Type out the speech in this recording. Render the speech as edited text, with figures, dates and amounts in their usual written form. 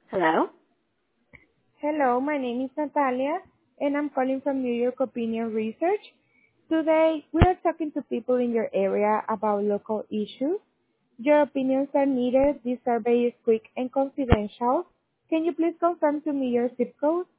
Hello? Hello, my name is Natalia, and I'm calling from New York Opinion Research. Today, we are talking to people in your area about local issues. Your opinions are needed. This survey is quick and confidential. Can you please confirm to me your zip code?